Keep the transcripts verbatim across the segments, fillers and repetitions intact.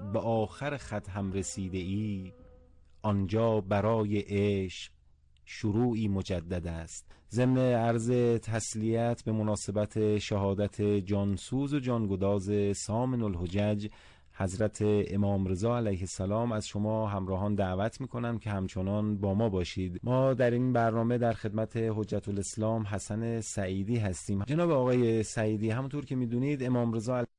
به آخر خط هم رسیده ای، آنجا برای عشق شروعی مجدد است. ضمن عرض تسلیت به مناسبت شهادت جانسوز و جانگداز سامن الحجج حضرت امام رضا علیه السلام از شما همراهان دعوت میکنم که همچنان با ما باشید. ما در این برنامه در خدمت حجت الاسلام حسن سعیدی هستیم. جناب آقای سعیدی، همونطور که میدونید امام رضا علیه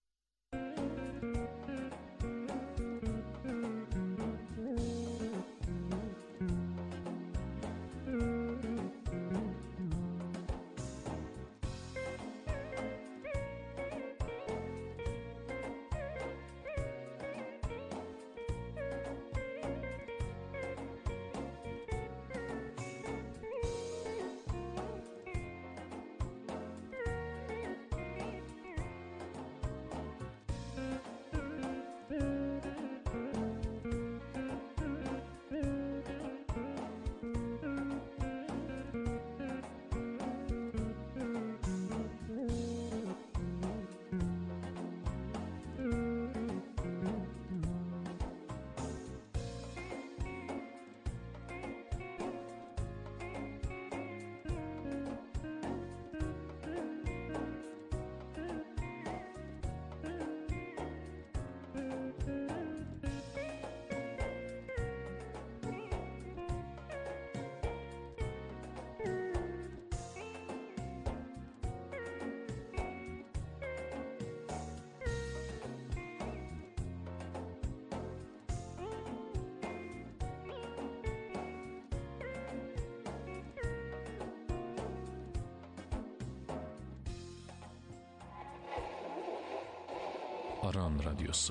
Aran Radyosu.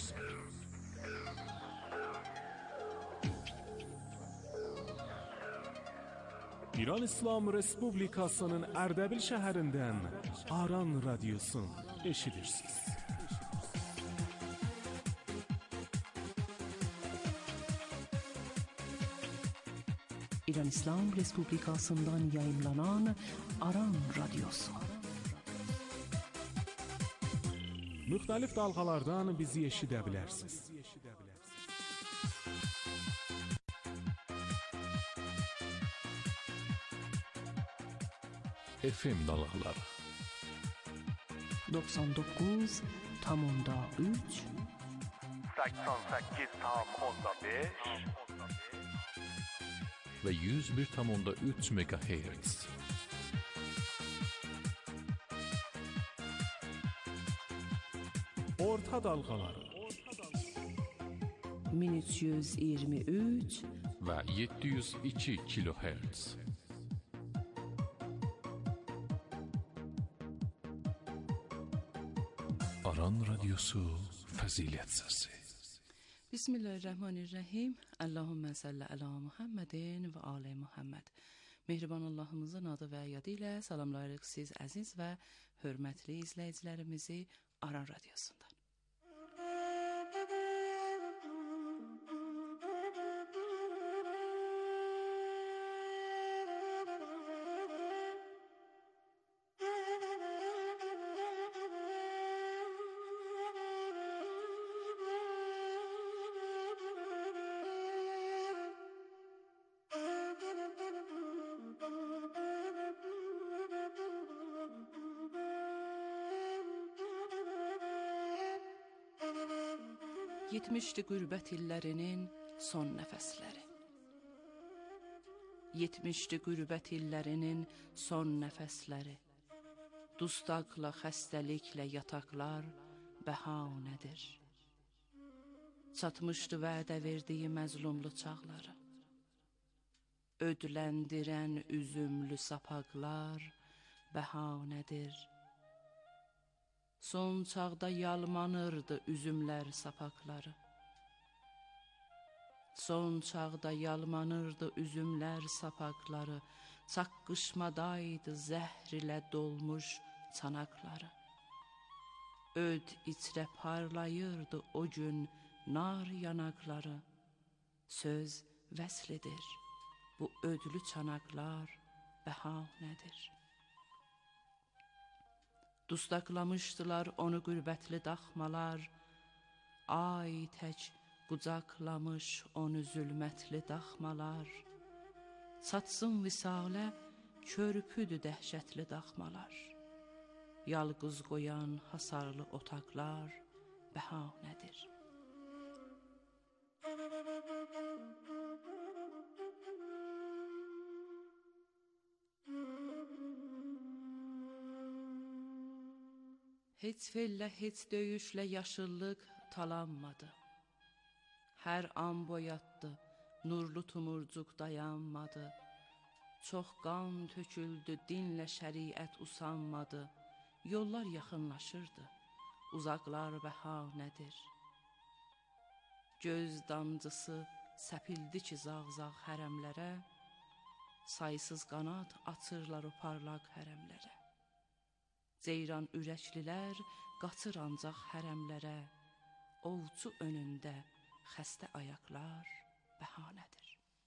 İran İslam Respublikasının Ərdəbil şəhərindən Aran Radyosu eşidirsiniz. İran İslam Respublikasından yayımlanan Aran Radyosu. Müxtəlif dalğalardan bizi eşidə bilərsiniz. F M dalğaları doksan dokuz nokta üç seksen sekiz nokta beş ve yüz bir nokta üç megahertz. Orta dalğaları min üç yüz iyirmi üç ve yedi yüz iki kilohertz. Aran Radyosu Fazilet Sesi. Bismillahirrahmanirrahim. Allahümme salli ala Muhammedin ve ale Muhammed. Mehriban Allah'ımızın adı və yadı ilə salamlayırıq siz əziz və hörmətli izləyicilərimizi Aran Radyosu'ndan. Yetmişdi qürbət illərinin son nəfəsləri. Yetmişdi qürbət illərinin son nəfəsləri. Dustaqla, xəstəliklə yataqlar bəhanədir. Çatmışdı vədə verdiyi məzlumlu çağları. Ödləndirən üzümlü sapaqlar bəhanədir. Son çağda yalmanırdı üzümlər sapaqları. Son çağda yalmanırdı üzümlər sapaqları. Çaqqışmadaydı zəhr ilə dolmuş çanaqları. Öd içrə parlayırdı o gün nar yanaqları. Söz vəslidir, bu ödlü çanaqlar bəhanədir. Dustaqlamışdılar onu qürbətli daxmalar, Ay tək qucaqlamış onu zülmətli daxmalar, satsın visalə körpüdür dəhşətli daxmalar. Yalqız qoyan hasarlı otaqlar bəhanədir. Heç fellə, heç döyüşlə yaşıllıq talanmadı. Hər an boyatdı, nurlu tumurcuq dayanmadı. Çox qan töküldü, dinlə şəriət usanmadı. Yollar yaxınlaşırdı, uzaqlar bəhanədir. Göz damcısı səpildi ki zağ-zağ hərəmlərə, saysız qanad açırlar o parlaq hərəmlərə. Ceyran ürəklilər qaçır ancaq hərəmlərə, ovçu önündə xəstə ayaqlar bəhanədir.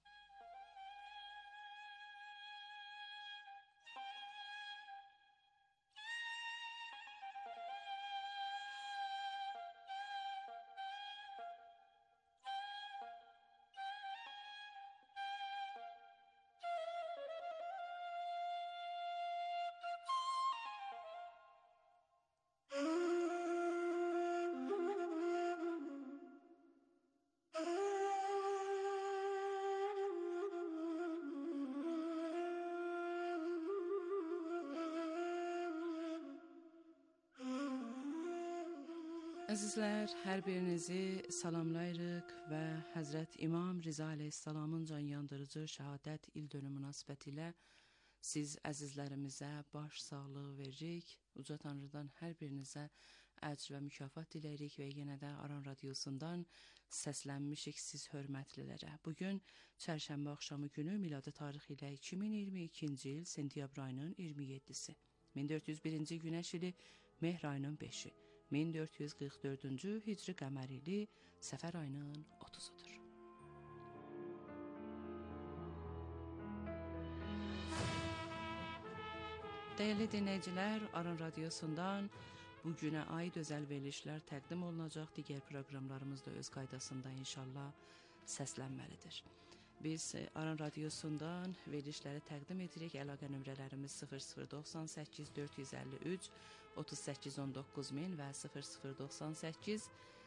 Əzizlər, hər birinizi salamlayırıq və Həzrət İmam Riza əleyhissalamın can yandırıcı şəhadət il dönümü münasibətilə siz əzizlərimizə baş sağlığı veririk. Uca Tanrıdan hər birinizə əcr və mükafat diləyirik və yenə də Aran Radiosundan səslənmişik siz hörmətlilərə. Bugün çərşənbə axşamı günü miladi tarixi ilə iki min iyirmi ikinci il sentyabr ayının iyirmi yeddisi, min dörd yüz birinci günəş ili mehr ayının beşi, min dörd yüz qırx dördüncü hicri qəmər ili səfər ayının otuzudur. Dəyərli dinləyicilər, Aran Radiosundan bu günə aid özəl verilişlər təqdim olunacaq. Digər proqramlarımız da öz qaydasında inşallah səslənməlidir. Biz Aran Radiosundan verilişləri təqdim edirik. Əlaqə nömrələrimiz sıfır sıfır doxsan səkkiz dörd yüz əlli üç otuz səkkiz on doqquz min və sıfır sıfır doxsan səkkiz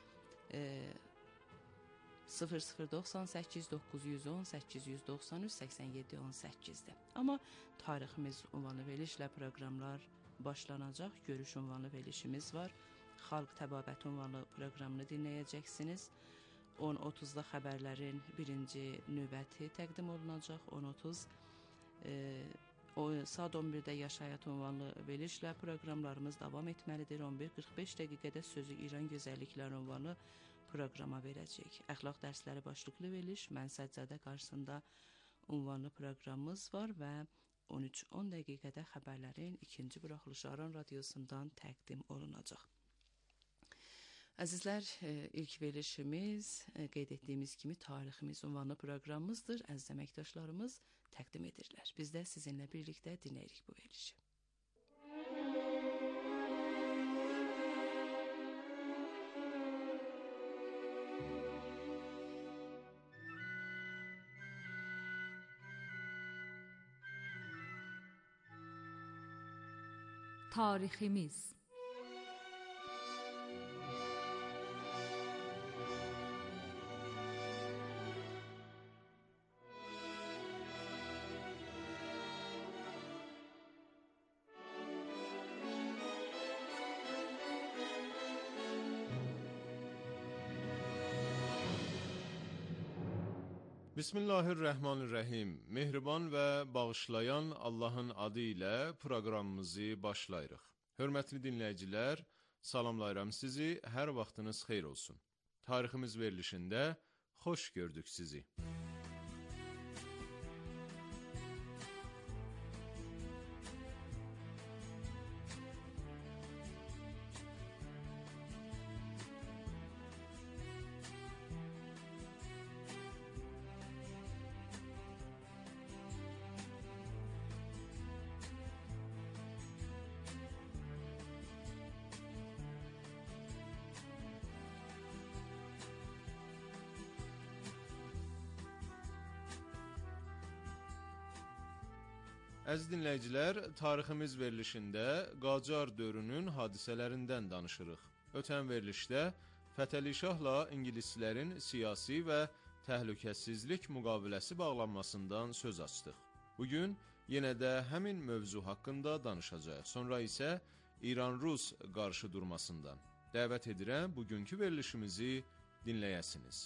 sıfır sıfır doxsan səkkiz doqquz yüz on səkkiz yüz doxsan üç səksən yeddi on səkkizdir. Amma tariximiz ünvanlı verilişlə proqramlar başlanacaq. Görüş ünvanlı verilişimiz var. Xalq təbabəti ünvanlı proqramını dinləyəcəksiniz. on otuzda xəbərlərin birinci növbəti təqdim olunacaq. on otuz e, o, saat on birdə Yaş Həyat ünvanlı verilişlə proqramlarımız davam etməlidir. on bir qırx beş dəqiqədə sözü İran gözəllikləri ünvanlı proqrama verəcək. Əxlaq dərsləri başlıqlı veriliş Mən Səccadə qarşısında ünvanlı proqramımız var və on üç on dəqiqədə xəbərlərin ikinci buraxılışı Aran Radiosundan təqdim olunacaq. Əzizlər, ilk verilişimiz qeyd etdiyimiz kimi tariximiz ünvanlı proqramımızdır. Əziz əməkdaşlarımız təqdim edirlər. Biz də sizinlə birlikdə dinləyirik bu verilişi. Tariximiz. Bismillahirrahmanirrahim. Mehriban və bağışlayan Allahın adı ilə proqramımızı başlayırıq. Hörmətli dinləyicilər, salamlayıram sizi, hər vaxtınız xeyir olsun. Tariximiz verilişində xoş gördük sizi. Əziz dinləyicilər, tariximiz verilişində Qacar dövrünün hadisələrindən danışırıq. Ötən verilişdə Fətəli Şahla ingilislərin siyasi və təhlükəsizlik müqaviləsi bağlanmasından söz açdıq. Bugün yenə də həmin mövzu haqqında danışacağıq. Sonra isə İran-Rus qarşıdurmasından. Dəvət edirəm bugünkü verilişimizi dinləyəsiniz.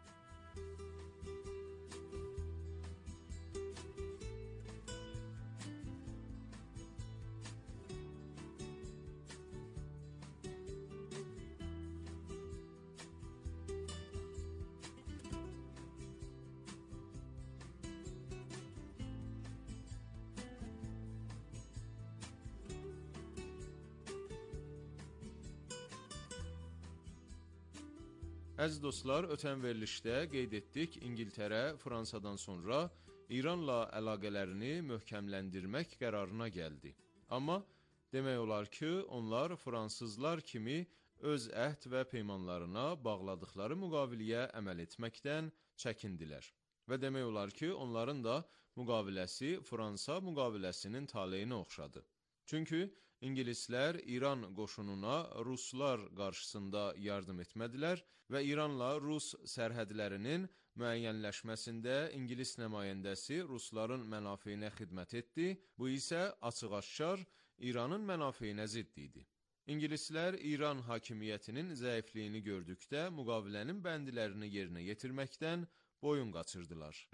Əziz dostlar, ötən verilişdə qeyd etdik, İngiltərə Fransadan sonra İranla əlaqələrini möhkəmləndirmək qərarına gəldi. Amma demək olar ki, onlar fransızlar kimi öz əhd və peymanlarına bağladıkları müqaviliyə əməl etməkdən çəkindilər. Və demək olar ki, onların da müqaviləsi Fransa müqaviləsinin taleyinə oxşadı. Çünki İngilislər İran qoşununa Ruslar qarşısında yardım etmədilər və İranla Rus sərhədlərinin müəyyənləşməsində İngilis nümayəndəsi Rusların mənafeyinə xidmət etdi, bu isə açıq-aşkar İranın mənafeyinə zidd idi. İngilislər İran hakimiyyətinin zəifliyini gördükdə müqavilənin bəndlərini yerinə yetirməkdən boyun qaçırdılar.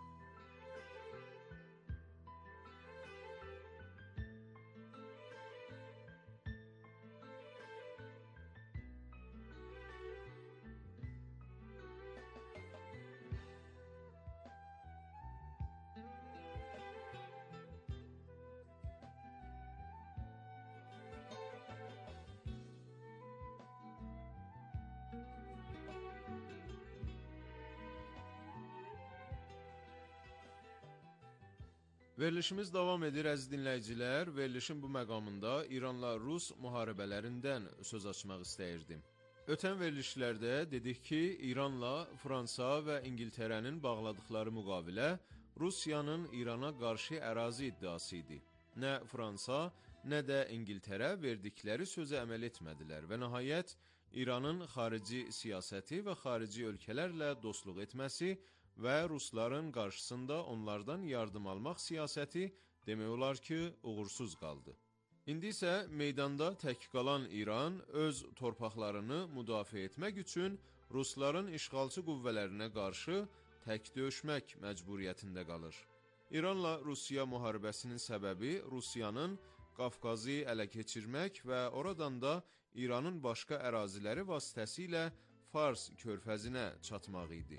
Verilişimiz davam edir, əziz dinləyicilər. Verilişin bu məqamında İranla Rus müharibələrindən söz açmaq istəyirdim. Ötən verilişlərdə dedik ki, İranla Fransa və İngiltərənin bağladıkları müqavilə Rusiyanın İrana qarşı ərazi iddiası idi. Nə Fransa, nə də İngiltərə verdikləri sözə əməl etmədilər və nəhayət İranın xarici siyasəti və xarici ölkələrlə dostluq etməsi və Rusların qarşısında onlardan yardım almaq siyasəti demək olar ki, uğursuz qaldı. İndi isə meydanda tək qalan İran öz torpaqlarını müdafiə etmək üçün Rusların işğalçı qüvvələrinə qarşı tək döyüşmək məcburiyyətində qalır. İranla Rusiya müharibəsinin səbəbi Rusiyanın Qafqazı ələ keçirmək və oradan da İranın başqa əraziləri vasitəsilə Fars körfəzinə çatmaq idi.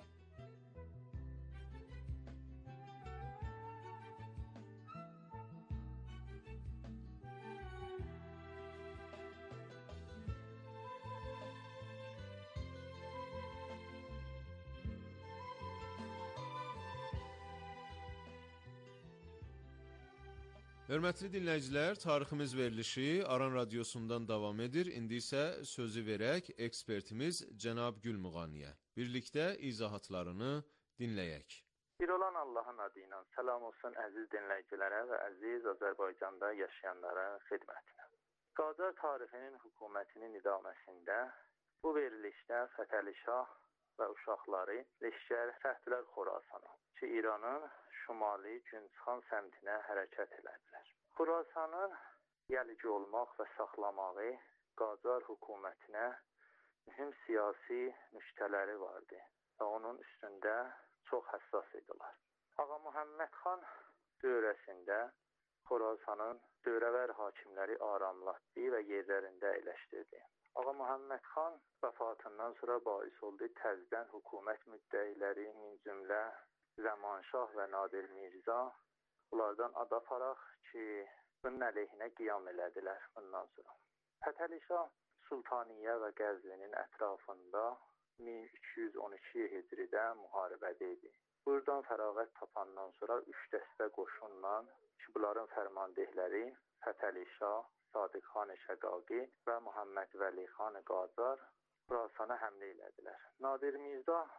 Hörmətli dinləyicilər, tariximiz verilişi Aran radiosundan davam edir. İndi isə sözü verək ekspertimiz cənab Gülmuğaniyə. Birlikdə izahatlarını dinləyək. Bir olan Allahın adı ilə salam olsun əziz dinləyicilərə və əziz Azərbaycanda yaşayanların xidmətinə. Qacar tarixinin hökumətinin idaməsində bu verilişdə Fətəli Şah və uşaqları leşkər səhdilər Xorasana ki, İranın şimali Günçxan səmtinə hərəkət elədilər. Xorasanın gəlici olmaq və saxlamağı Qacar hökumətinə mühüm siyasi nüktələri vardı və onun üstündə çox həssas idilər. Ağa Muhammed xan dövrəsində Xorasanın dövrəvər hakimləri aramlatdı və yerlərində əyləşdirdi. Ağa Muhammed xan vəfatından sonra bais oldu təzdən hökumət müddəiləri min cümlə Zəmanşah və Nadir Mirza bunlardan ad aparaq ki, bunun əleyhinə qiyam elədilər bundan sonra. Fətəli Şah Sultaniyə və Qəzvinin ətrafında min iki yüz on iki Hicridə müharibədə idi. Buradan fərağət tapandan sonra üç dəstə qoşunla ki, bunların fərmandehləri Fətəli Şah, Sadiq xan Şəqaqi və Muhammed Vəli xan Qacar Xorasana həmlə elədilər. Nadir Mirza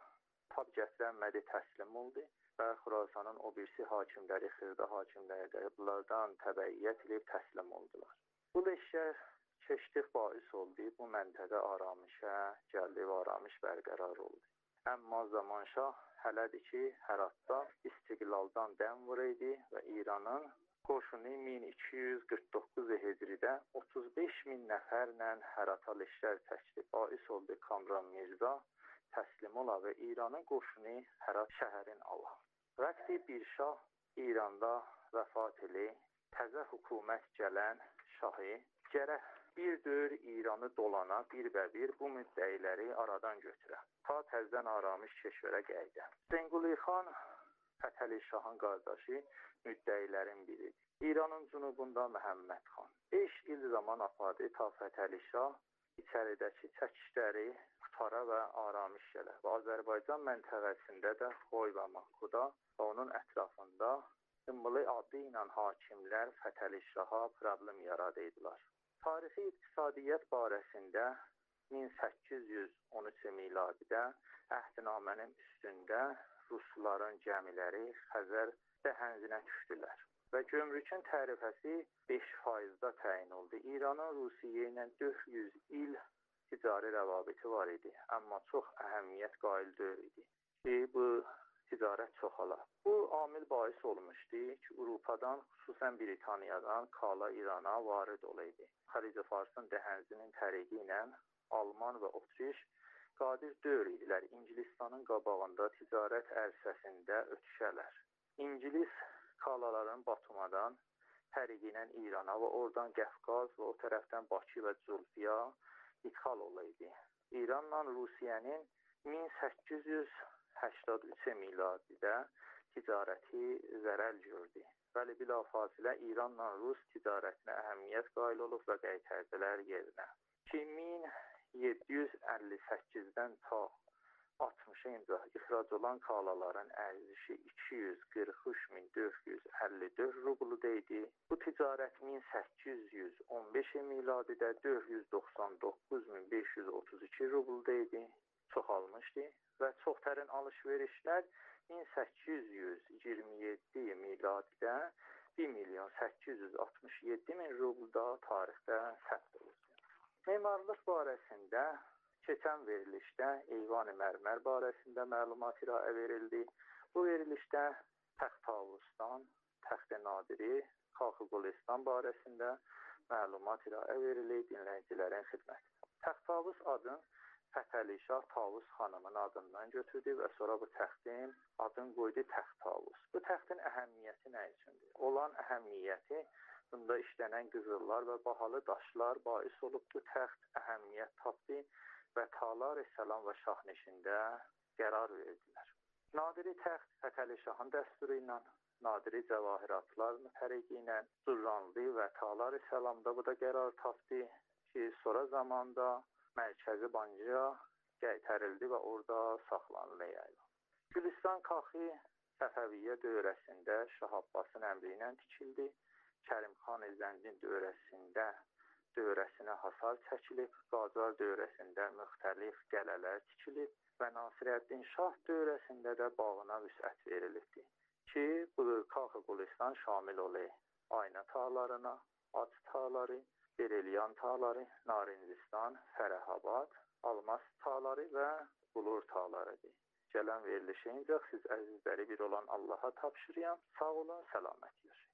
tab gətirənmədi, təslim oldu və Xurasanın o birisi hakimləri, xırda hakimləri də bunlardan təbəiyyət edib təslim oldular. Bu leşkər keçdik bais oldu, bu məntəqə aramışə gəldi və aramış bərqərar oldu. Əmma Zamanşah hələdir ki, Həratda istiqlaldan dəm vuraydı və İranın qoşunu min iki yüz qırx doqquz Hicridə otuz beş min nəfərlə Hərata leşkər çəkdi. Bais oldu Kamran Mirza təslim ola və İranın qoşunu Hərat şəhərin ala. Vəqti bir şah İranda vəfat eli, təzə hökumət gələn şahı gərək bir dör İranı dolana bir və bir bu müddəiləri aradan götürə. Ta təzdən aramış keşvərə qayıda. Zenguli xan Fətəli Şahın qardaşı müddəilərin biridir. İranın cənubunda Məhəmməd xan. beş il zaman apardı ta Fətəli Şah içəridəki çəkişləri qutara və aramış gələ. Və Azərbaycan məntəqəsində də Xoy və Makkuda və onun ətrafında Ümmüli adı ilə hakimlər Fətəli Şaha problem yaradıydılar. Tarixi iqtisadiyyat barəsində min səkkiz yüz on üç miladidə əhdnamənin üstündə Rusların gəmiləri Xəzər dəhənzinə düşdülər və gömrükün tərifəsi beş faizdə təyin oldu. İranın Rusiya ilə dörd yüz il ticari rəvabiti var idi, amma çox əhəmiyyət qail deyil idi ki, bu ticarət çoxala. Bu amil bais olmuşdu ki, Avropadan, xüsusən Britaniyadan kala İrana varid olaydı. Xarici Farsın dəhənzinin təriqi ilə Alman və Otriş qadir deyil idilər İngilistanın qabağında ticarət ərsəsində ötüşələr. İngilis kalaların Batumadan təriqi ilə İrana və oradan Qəfqaz və o tərəfdən Bakı və Zulfiya ithal olaydı. İranla Rusiyanın min səkkiz yüz həştad üç miladidə ticarəti zərər gördü. Bəli, bilafasilə İranla Rus ticarətinə əhəmiyyət qail olub və qaytərdilər yerinə. min yeddi yüz əlli səkkizdən ta altmışa ixrac olan kalaların ərzişi iki yüz qırx üç min dörd yüz əlli dörd rubluda idi. Bu ticarət min səkkiz yüz on beş miladidə dörd yüz doxsan doqquz min beş yüz otuz iki rubluda idi. Çoxalmışdı və çoxtərin alış-verişlər min səkkiz yüz iyirmi yeddi miladidə bir milyon səkkiz yüz altmış yeddi min rubluda tarixdə səbt oldu. Memarlıq barəsində keçən verilişdə Eyvan-ı Mərmər barəsində məlumat iraə verildi. Bu verilişdə Təxt-Tavusdan, Təxt-i Nadiri, Xaxı Qulistan barəsində məlumat iraə verildi dinləyicilərin xidmətinə. Təxt-Tavus adın Fətəli Şah Tavus xanımın adından götürdü və sonra bu təxtin adını qoydu Təxt-Tavus. Bu təxtin əhəmiyyəti nə üçündür? Olan əhəmiyyəti bunda işlənən qızıllar və bahalı daşlar bais olub bu təxt əhəmiyyət tapdı və Talar-ı Səlam və Şahnişində qərar verdilər. Nadiri təxt Fətəli Şahın dəsturu ilə, Nadiri cəvahiratlarının təriqi ilə Zurranlı və Talar-ı Səlamda bu da qərar tapdı ki, sonra zamanda Mərkəzi Bancıya qaytarildi və orada saxlanıldı. Gülistan Kaxi Səfəviyyə dövrəsində Şah Abbasın əmri ilə tikildi. Kərimxan Zəncin dövrəsində dövrəsinə hasar çəkilib, Qacar dövrəsində müxtəlif qələlər tikilib və Nasirəddin Şah dövrəsində də bağına vüsət verilibdir ki, bu Kaxı Qulistan şamil olur Ayna tağlarına, Ac tağları, Bereliyan tağları, Narincistan, Fərəhabad, Almas tağları və Bulur tağlarıdır. Gələn verilişə incə siz əzizləri bir olan Allaha tapşırıyam. Sağ olun, səlamət yaşayın.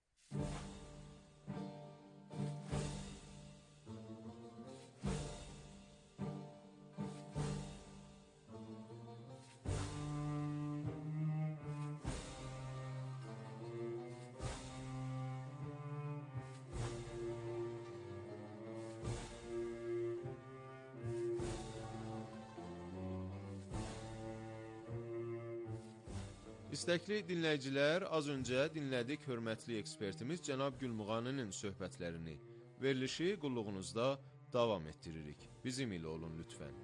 İstəkli dinləyicilər, az öncə dinlədik hörmətli ekspertimiz cənab Gülmuğaninin söhbətlərini. Verilişi qulluğunuzda davam etdiririk. Bizim ilə olun lütfən.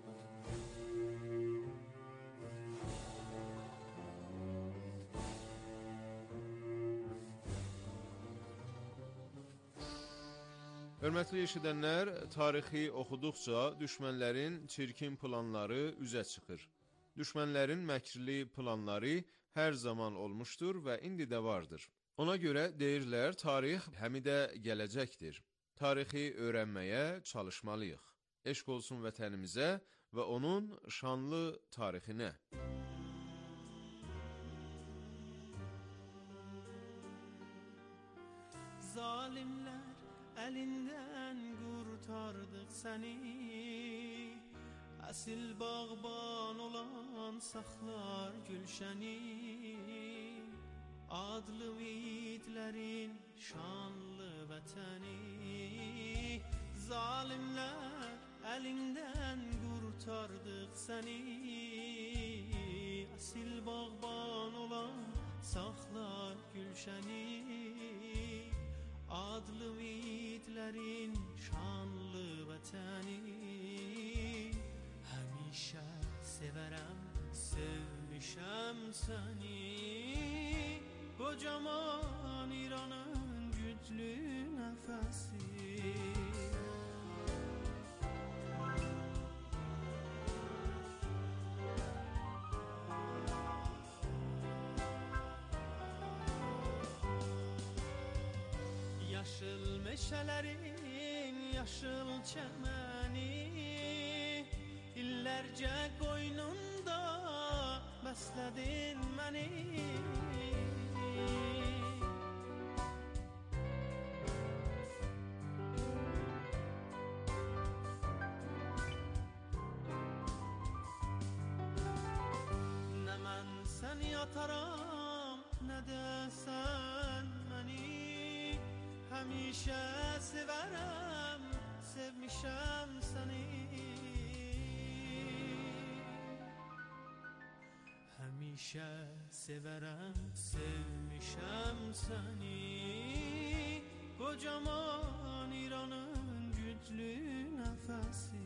Hörmətli eşidənlər, tarixi oxuduqca düşmənlərin çirkin planları üzə çıxır. Düşmənlərin məkrli planları hər zaman olmuşdur və indi də vardır. Ona görə deyirlər, tarix həmi də gələcəkdir. Tarixi öyrənməyə çalışmalıyıq. Eşq olsun vətənimizə və onun şanlı tarixinə. Zalimler elinden kurtardık seni, asil bağban olan saklar gülşeni, adlı yiğitlerin şanlı vətəni. Zalimler elinden kurtardık seni, asil bağban olan saklar gülşeni, adlı yiğitlerin şanlı vətəni. Həmişə sevərəm, sevmişəm səni, kocaman İranın güclü nəfəsi. Yaşıl meşələrin yaşıl çəməni, illərcə qoynunda bəslədin məni. Nə mən səni yataram, nə də sən məni. Həmişə sevərəm, sevmişəm səni. Həmişə sevərəm, sevmişəm səni, kocaman İranın güclü nəfəsi.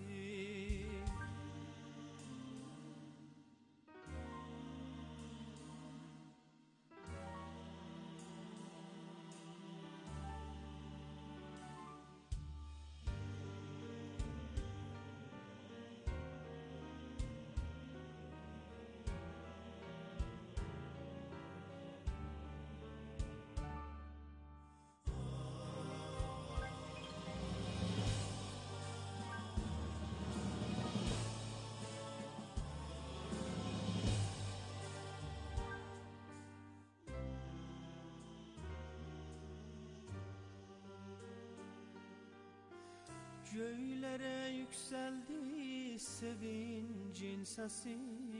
Göylere yükseldi sevincin sesi,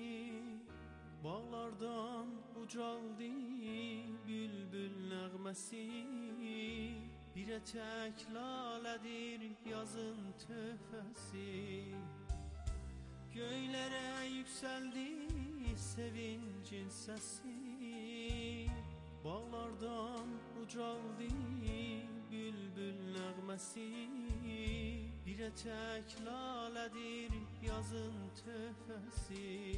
bağlardan ucaldı bülbül nəğməsi. Bir etek laledir yazın töhfəsi. Göylere yükseldi sevincin sesi, bağlardan ucaldı bülbül nəğməsi. Bir etek laledir yazın töhfəsi.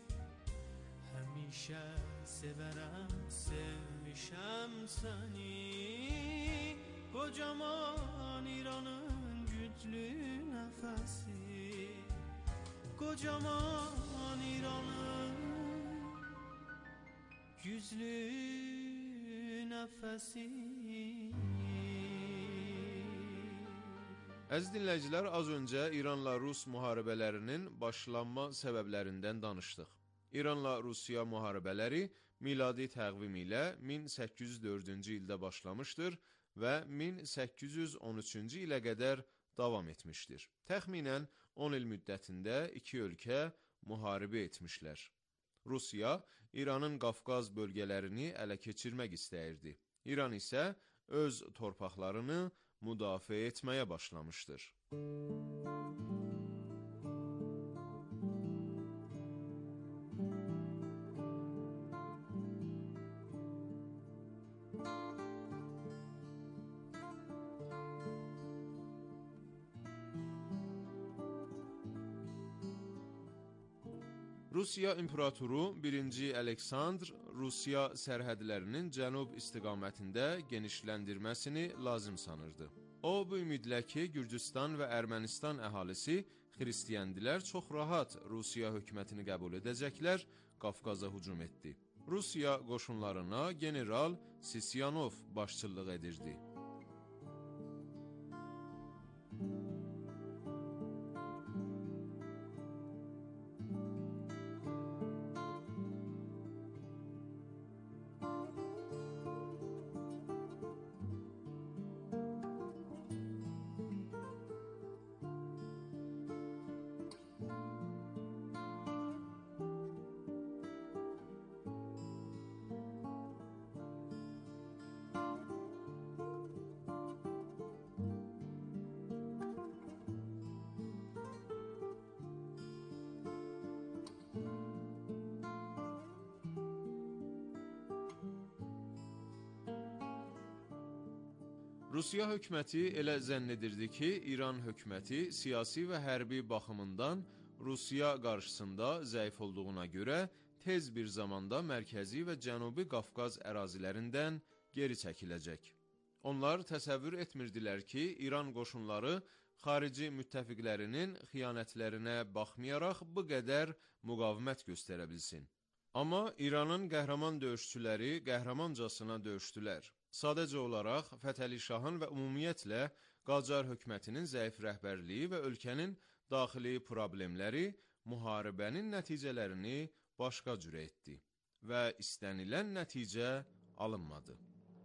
Həmişə sevərəm, sevmişəm səni, kocaman İranın güclü nəfəsi. Kocaman İranın güclü nəfəsi. Əziz dinləyicilər, az öncə İranla Rus müharibələrinin başlanma səbəblərindən danışdıq. İranla Rusiya müharibələri miladi təqvim ilə min səkkiz yüz dördüncü ildə başlamışdır və min səkkiz yüz on üçüncü ilə qədər davam etmişdir. Təxminən on il müddətində iki ölkə müharibə etmişlər. Rusiya İranın Qafqaz bölgələrini ələ keçirmək istəyirdi. İran isə öz torpaqlarını müdafiə etməyə başlamışdır. Rusiya İmperatoru birinci Aleksandr Rusiya sərhədlərinin cənub istiqamətində genişləndirməsini lazım sanırdı. O, bu ümidlə ki, Gürcüstan və Ermənistan əhalisi Xristiəndilər çox rahat Rusiya hökumətini qəbul edəcəklər, Qafqaza hücum etdi. Rusiya qoşunlarına general Sisyanov başçılıq edirdi. Rusiya hökuməti elə zənn edirdi ki, İran hökuməti siyasi və hərbi baxımından Rusiya qarşısında zəif olduğuna görə tez bir zamanda mərkəzi və Cənubi Qafqaz ərazilərindən geri çəkiləcək. Onlar təsəvvür etmirdilər ki, İran qoşunları xarici müttəfiqlərinin xiyanətlərinə baxmayaraq bu qədər müqavimət göstərə bilsin. Amma İranın qəhrəman döyüşçüləri qəhrəmancasına döyüşdülər. Sadəcə olaraq Fətəli Şahın və ümumiyyətlə Qacar hökumətinin zəif rəhbərliyi və ölkənin daxili problemləri müharibənin nəticələrini başqa cürə etdi və istənilən nəticə alınmadı.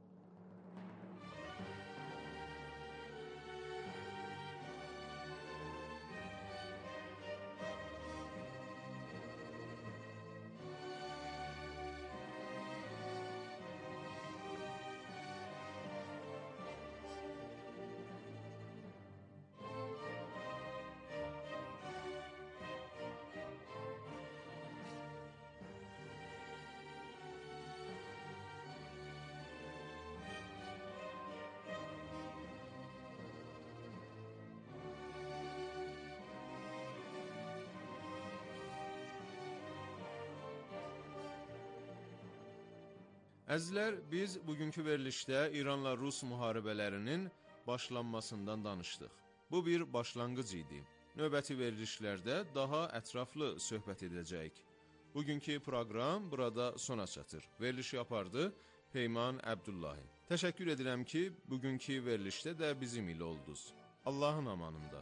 Əzizlər, biz bugünkü verilişdə İranla Rus müharibələrinin başlanmasından danışdıq. Bu bir başlanğıc idi. Növbəti verilişlərdə daha ətraflı söhbət edəcəyik. Bugünkü proqram burada sona çatır. Verilişi apardı Peyman Əbdullahi. Təşəkkür edirəm ki, bugünkü verilişdə də bizim ilə oldunuz. Allahın amanında.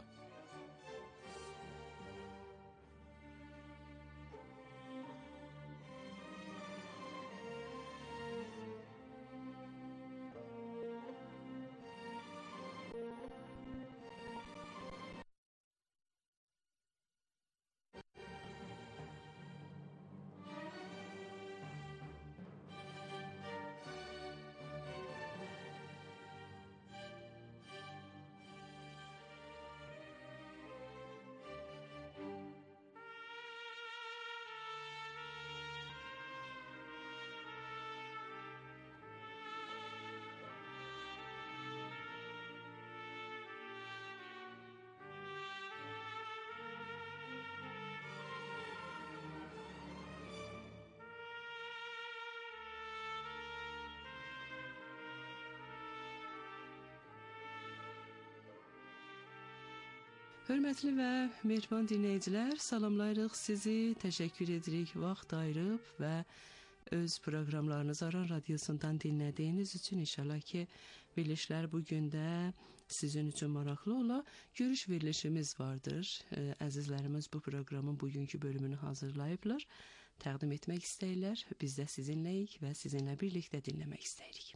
Hörmətli və mehriban dinləyicilər, salamlayırıq sizi, təşəkkür edirik vaxt ayırıb və öz proqramlarınızı Aran Radiosundan dinlədiyiniz üçün. İnşallah ki, verilişlər bugün də sizin üçün maraqlı ola. Görüş verilişimiz vardır. Əzizlərimiz bu proqramın bugünkü bölümünü hazırlayıblar, təqdim etmək istəyirlər. Biz də sizinləyik və sizinlə birlikdə dinləmək istəyirik.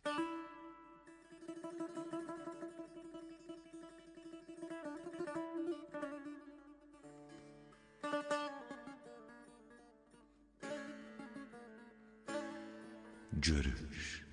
Görüş.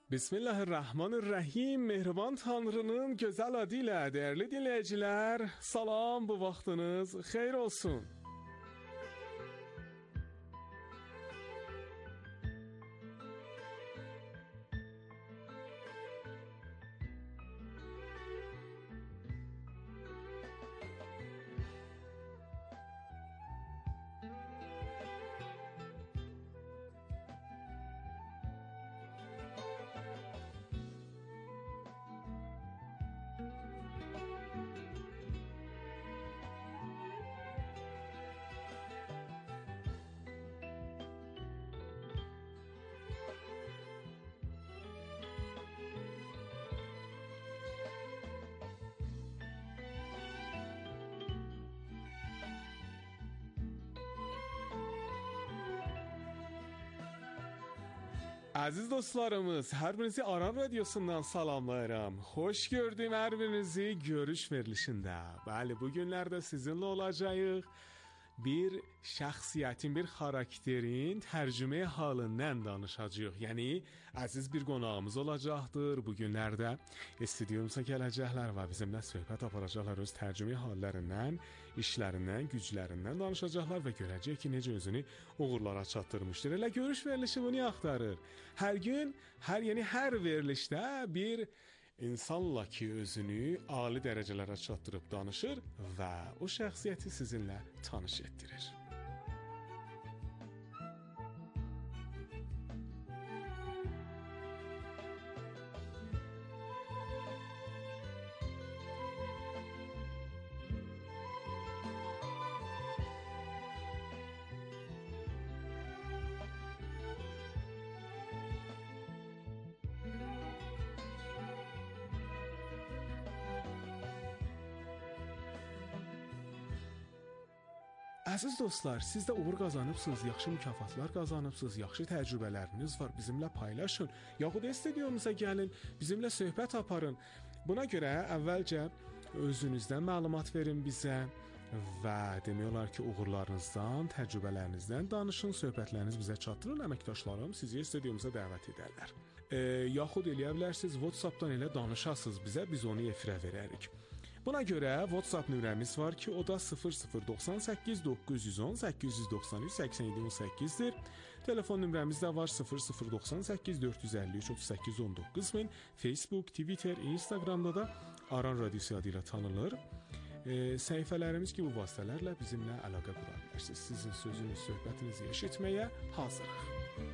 Bismillahirrahmanirrahim. Mehriban Tanrının gözəl adı ilə dəyərli dinləyicilər, salam, bu vaxtınız xeyir olsun. Aziz dostlarımız, hər birinizi Aran Radyosu'ndan salamlayıram. Xoş gördüm hər birinizi görüş verilişində. Bəli, bu günlərdə sizinlə olacağıq. Bir şəxsiyyətin, bir xarakterin tərcümə halından danışacağıq. Yəni, əziz bir qonağımız olacaqdır. Bu günlərdə stüdiyumuza gələcəklər və bizimlə söhbət aparacaqlar, öz tərcümə hallərindən, işlərindən, güclərindən danışacaqlar və görəcək ki, necə özünü uğurlara çatdırmışdır. Elə görüş verilişi bunu axtarır. Hər gün, hər yeni hər verilişdə bir insanla ki özünü ali dərəcələrə çatdırıb danışır və o şəxsiyyəti sizinlə tanış etdirir. Əziz dostlar, siz də uğur qazanıbsınız, yaxşı mükafatlar qazanıbsınız, yaxşı təcrübələriniz var, bizimlə paylaşın. Yaxud stüdiyomuza gəlin, bizimlə söhbət aparın. Buna görə əvvəlcə özünüzdən məlumat verin bizə və demək olar ki, uğurlarınızdan, təcrübələrinizdən danışın, söhbətləriniz bizə çatdırın, əməkdaşlarım sizi stüdiyomuza dəvət edərlər. E, yaxud eləyə bilərsiniz, WhatsApp-dan elə danışasınız bizə, biz onu efirə verərik. Buna görə WhatsApp nömrəmiz var ki, o da sıfır sıfır doxsan səkkiz doqquz yüz on səkkiz yüz doxsan üç səksən yeddi on səkkizdir. Telefon nömrəmiz də var sıfır sıfır doxsan səkkiz dörd yüz əlli üç otuz səkkiz on doqquz min. Facebook, Twitter, Instagramda da Aran Radyosu adı ilə tanınır. E, səhifələrimiz ki, bu vasitələrlə bizimlə əlaqə qura bilərsiniz. Sizin sözünüz, söhbətinizi eşitməyə hazırıq.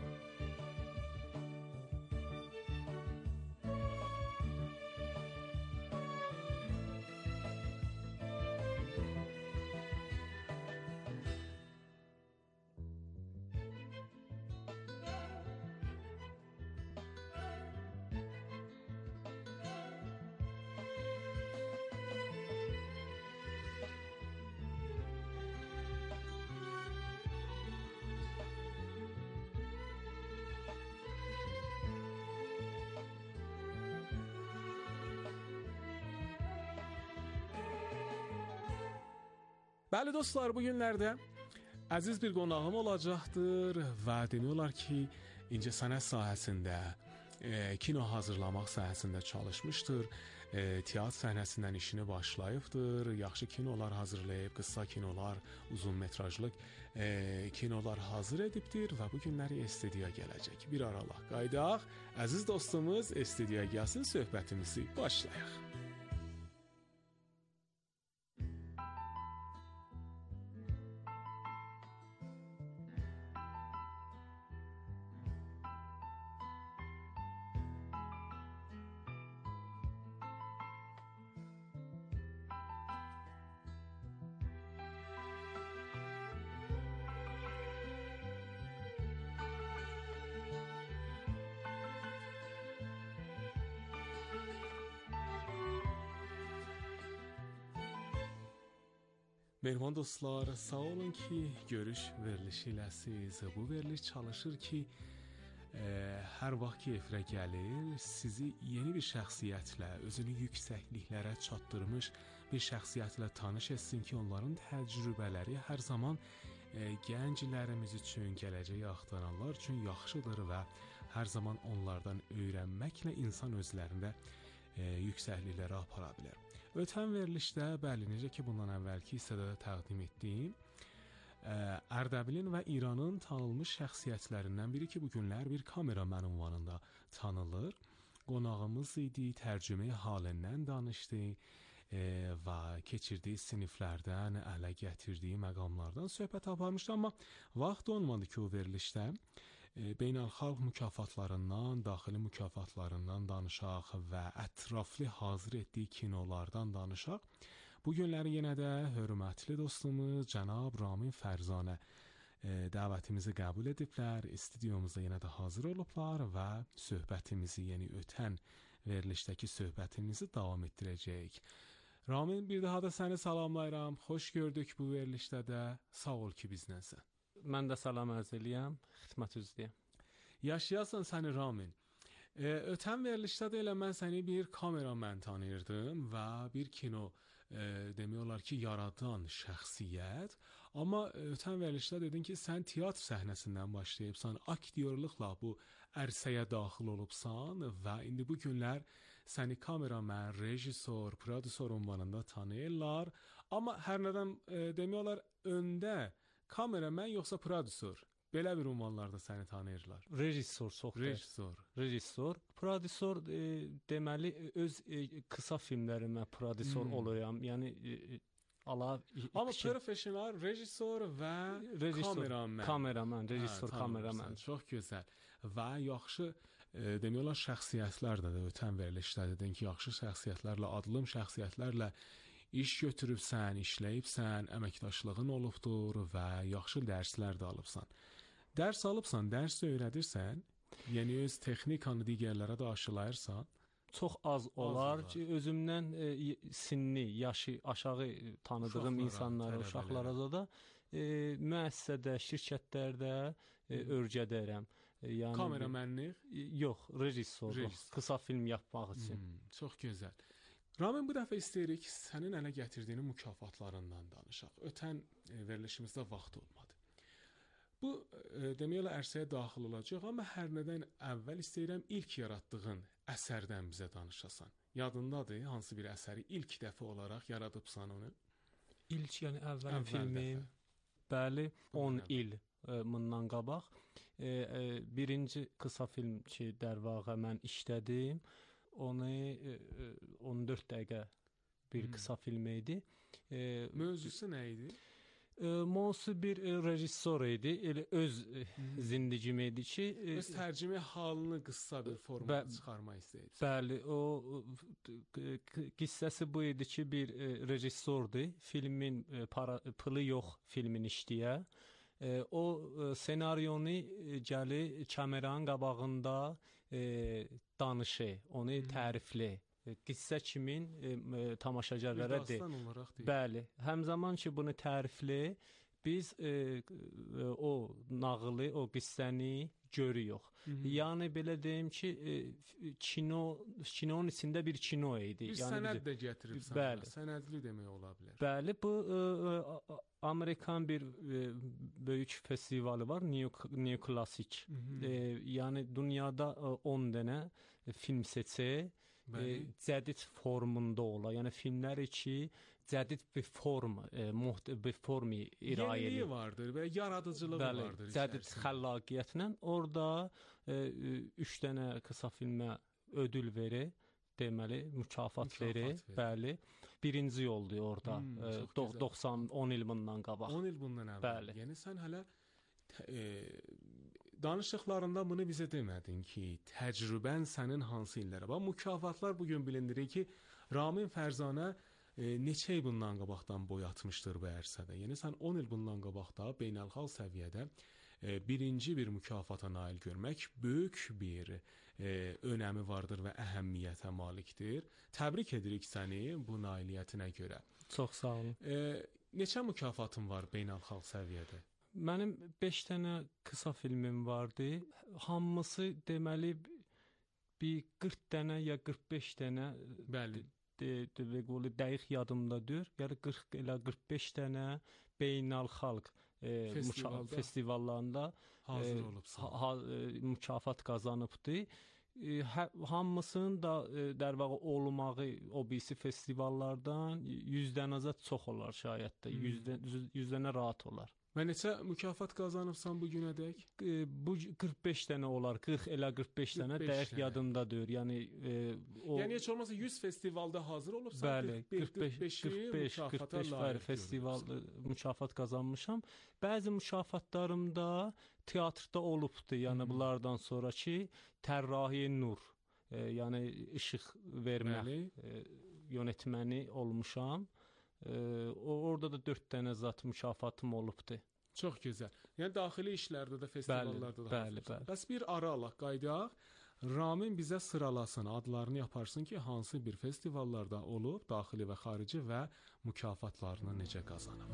Bəli dostlar, bu günlərdə əziz bir qonağım olacaqdır və demək olar ki, incəsənət sahəsində, e, kino hazırlamaq sahəsində çalışmışdır. E, teatr səhnəsindən işini başlayıbdır, yaxşı kinolar hazırlayıb, qısa kinolar, uzun metrajlıq e, kinolar hazır edibdir və bu günləri studiya gələcək. Bir aralıq qaydaq, əziz dostumuz studiya gəlsin, söhbətimizi başlayaq. Mehriban dostlar, sağ olun ki, görüş verilişi iləsiz. Bu veriliş çalışır ki, e, hər vaxt ki efirə gəlir, sizi yeni bir şəxsiyyətlə, özünü yüksəkliklərə çatdırmış bir şəxsiyyətlə tanış etsin ki, onların təcrübələri hər zaman e, gənclərimiz üçün, gələcəyi axtaranlar üçün yaxşıdır və hər zaman onlardan öyrənməklə insan özlərində e, yüksəkliklərə apara bilər. Ötən verilişdə, bəli, necə ki bundan əvvəlki hissədə də təqdim etdiyim, Ərdəbilin və İranın tanınmış şəxsiyyətlərindən biri ki, bu günlər bir kameraman ünvanında tanınır. Qonağımız idi, tərcümə halindən danışdı e, və keçirdiyi siniflərdən, ələ gətirdiyi məqamlardan söhbət aparmışdı. Amma vaxt olmadı ki, o verilişdə e, beynəlxalq mükafatlarından, daxili mükafatlarından danışaq və ətraflı hazır etdiyi kinolardan danışaq. Bu günləri yenə də hörmətli dostumuz cənab Ramin Fərzanə e, dəvətimizi qəbul ediblər, studiyomuzda yenə də hazır olublar və söhbətimizi, yəni ötən verilişdəki söhbətimizi davam etdirəcəyik. Ramin, bir daha da səni salamlayıram, xoş gördük bu verilişdə də, sağ ol ki biznənsən. Mən də salam ərz eləyəm, xidmət üzrəyəm. Yaşayasan səni Ramin. E, ötən verilişdə də elə mən səni bir kameraman tanıyırdım və bir kino E, demək olar ki, yaradan şəxsiyyət. Amma ötən verilişdə dedin ki, sən teatr səhnəsindən başlayıbsan, aktyorluqla bu ərsəyə daxil olubsan və indi bu günlər səni kameraman, rejissor, prodüsor ünvanında tanıyırlar. Amma hər nədən e, demək olar öndə kameraman yoxsa prodüsor? Belə bir ünvanlarda səni tanıyırlar. Rejissor çox Rejissor. Rejissor. Prodüsor e, deməli öz e, qısa filmlərimə prodüsor hmm. oluram. Yəni e, ala Amma professional rejissor və rejissor, kameraman. Kameraman, rejissor, hə, kameraman. Çox gözəl. Və yaxşı e, demək olar şəxsiyyətlər də ötən verilişdə dedin ki, yaxşı şəxsiyyətlərlə, adlım şəxsiyyətlərlə iş götürübsən, işləyibsən, əməkdaşlığın olubdur və yaxşı dərslər də alıbsan. Dərs alıbsan, dərs öyrədirsən, yəni öz texnikanı digərlərə də aşılayırsan. Çox az olar ki, özümdən e, sinni, yaşı aşağı tanıdığım uşaqlara, insanlara, uşaqlara da e, müəssisədə, şirkətlərdə e, örgədərəm. E, yəni, kameramanlıq? Yox, rejissorluq, qısa film yapmaq üçün. Hmm, çox gözəl. Ramin, bu dəfə istəyirik sənin ələ gətirdiyin mükafatlarından danışaq. Ötən e, verilişimizdə vaxt olmadı. Bu e, demək olar ərsəyə daxil olacaq, amma hər nədən əvvəl istəyirəm ilk yaratdığın əsərdən bizə danışasan. Yadındadır hansı bir əsəri ilk dəfə olaraq yaradıbsan onu? İlk, yəni əvvəl, əvvəl filmim, dəfə. Bəli, on il e, bundan qabaq. E, e, birinci qısa film ki, dərvaqa mən işlədim. Onu e, on dörd dəqiqə bir hmm. qısa film idi. E, Mövzusu nə idi? E, Mövzusu bir e, rejissor idi. Elə öz e, hmm. zindigim idi ki, e, öz tərcümə halını qısa bir formada bə çıxarmaq istəyirsən. Bəli, o qissəsi bu idi ki, bir e, rejissordur. Filmin e, para, pılı yox filmin işləyə. E, o e, senaryonu e, gəli kameranın qabağında e, danışı, onu hmm. tərifli. Qissə kimin e, e, tamaşaçılara de. Bəli, həm zaman ki bunu tərifli, biz e, e, o nağılı, o qissəni görürük. Yəni belə deyim ki, e, kino kinonun içində bir kino idi. Bir yəni sənəd də gətiribsən. Bəli. Sənədli demək ola bilər. Bəli, bu e, Amerikan bir e, böyük festivalı var, Neo Classic. E, yəni dünyada on dənə film seçir. E, cədid formunda ola, yəni filmlər ki, cədid bir form, e, muht bir form irayə edir. Yeniliyi vardır və yaradıcılığı bəli, vardır. Cədid xəllaqiyyətlə orada e, üç dənə qısa filmə ödül verir, deməli, mükafat, mükafat verir, verir. Bəli. Birinci oldu orada, hmm, e, doxsan on il bundan qabaq. on il bundan əvvəl. Bəli. Yəni sən hələ e, danışıqlarında bunu bizə demədin ki, təcrübən sənin hansı illərə? Bax, mükafatlar bugün bilindirir ki, Ramin Fərzanə e, neçə il bundan qabaqdan boy atmışdır bu ərsədə. Yəni sən on il bundan qabaqda beynəlxalq səviyyədə e, birinci bir mükafata nail görmək böyük bir e, önəmi vardır və əhəmiyyətə malikdir. Təbrik edirik səni bu nailiyyətinə görə. Çox sağ olun. E, neçə mükafatın var beynəlxalq səviyyədə? Mənim beş dənə qısa filmim vardı. Hamısı deməli bir qırx dənə ya qırx beş dənə, bəli, de, de, de, dəqiq yadımdadır. Yəni qırx ilə qırx beş dənə beynəlxalq e, Festivalda. müka- festivallarında Hazır e, olubsan. ha, ha, e, mükafat qazanıbdı. E, hə, hamısının da e, dərvağı olmağı o birisi festivallardan yüzdən azad çox olar şayət də. Hmm. yüzdən yüzdənə rahat olar. Və neçə mükafat qazanıbsan bu günədək? E, bu qırx beş dənə olar. qırx elə qırx beş dənə qırx beş dəqiq dənə. yadımda deyil. Yəni e, o Yəni heç olmasa yüz festivalda hazır olubsan. Bəli, qırx beş, qırx beş, qırx beş, qırx beş var festival e, mükafat qazanmışam. Bəzi mükafatlarımda teatrda olubdu. Yəni Hı -hı. bunlardan sonraki Tərrahi Nur, e, yəni işıq vermə Bəli. e, yönetməni olmuşam. E, o orada da dörd dənə zat mükafatım olubdu. Çox gözəl. Yəni daxili işlərdə də, festivallarda da Bəli, hazırsan. bəli. Bəs bir ara alaq, qaydaq. Ramin bizə sıralasın, adlarını yaparsın ki, hansı bir festivallarda olub, daxili və xarici və mükafatlarını necə qazanıb.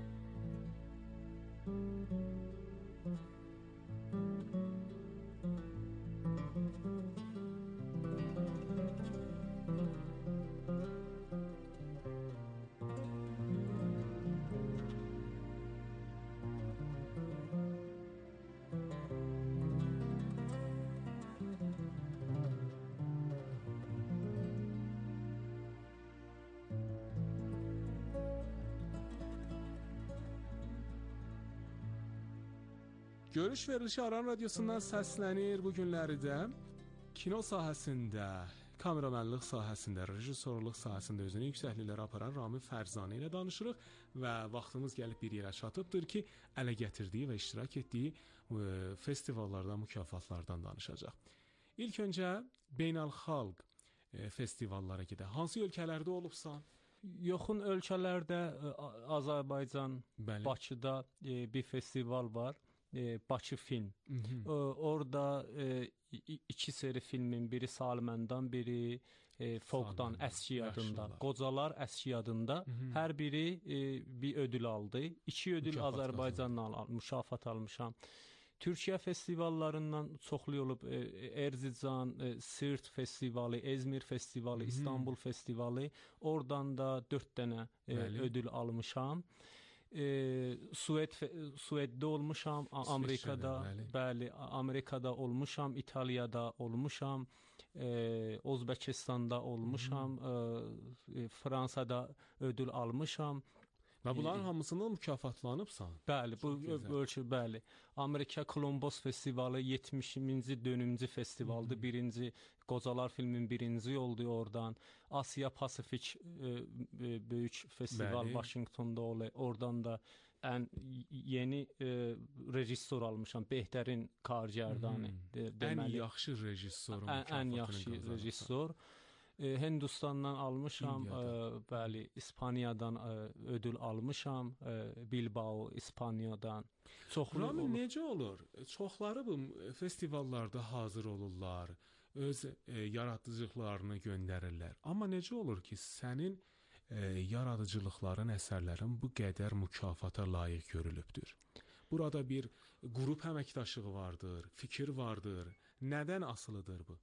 Görüş verilişi Aran Radiosundan səslənir bu günlərdə. Kino sahəsində, kameramənlik sahəsində, rejissorluq sahəsində özünü yüksəkliklərə aparan Ramin Fərzani ilə danışırıq və vaxtımız gəlib bir yerə çatıbdır ki, ələ gətirdiyi və iştirak etdiyi ə, festivallardan, mükafatlardan danışacaq. İlk öncə beynəlxalq ə, festivallara gedək. Hansı ölkələrdə olubsan? Yaxın ölkələrdə ə, Azərbaycan, Bəli. Bakıda ə, bir festival var. E, Bakı film. Hı -hı. E, orada e, iki seri filmin biri Salmandan, biri e, Folkdan, Salmandan, Əski adında. yaşlılar. Qocalar Əski adında. Hı -hı. Hər biri e, bir ödül aldı. İki ödül Mükafat Azərbaycandan al, mükafat almışam. Türkiyə festivallarından çoxlu olub. E, Erzincan, e, Sirt festivalı, Ezmir festivalı, Hı -hı. İstanbul festivalı. Oradan da dörd dənə e, Bəli. ödül almışam. E, Sued Sueddə olmuşam, A- Amerikada, bəli. bəli, Amerikada olmuşam, İtaliyada olmuşam, e, Özbəkistanda olmuşam, e, Fransada ödül almışam. Və bunların hamısından mükafatlanıbsan. Bəli, bu Çox gözəl. ölçü bəli. Amerika Columbus festivalı yetmişinci dönümcü festivaldır. Birinci Qocalar filmin birinci oldu oradan. Asiya Pasifik e, e, böyük festival Bəli. Washingtonda oldu. Oradan da ən yeni e, rejissor almışam. Behtərin kargərdanı de, Ən deməli. yaxşı rejissorun Ən, ən yaxşı rejissor. E, Hindistandan almışam, e, bəli, İspaniyadan e, ödül almışam, e, Bilbao, İspaniyadan. Çoxlu Ramin olur. necə olur? Çoxları bu festivallarda hazır olurlar, öz e, yaradıcılıqlarını göndərirlər. Amma necə olur ki, sənin e, yaradıcılıqların, əsərlərin bu qədər mükafata layiq görülübdür? Burada bir qrup əməkdaşlığı vardır, fikir vardır. Nədən asılıdır bu?